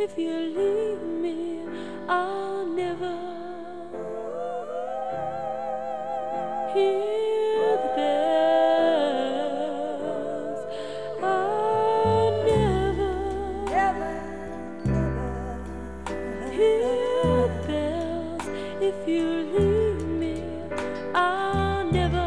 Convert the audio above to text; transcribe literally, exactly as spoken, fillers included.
If you leave me, I'll never hear the bells. I'll never, Never, never hear the bells. If you leave me, I'll never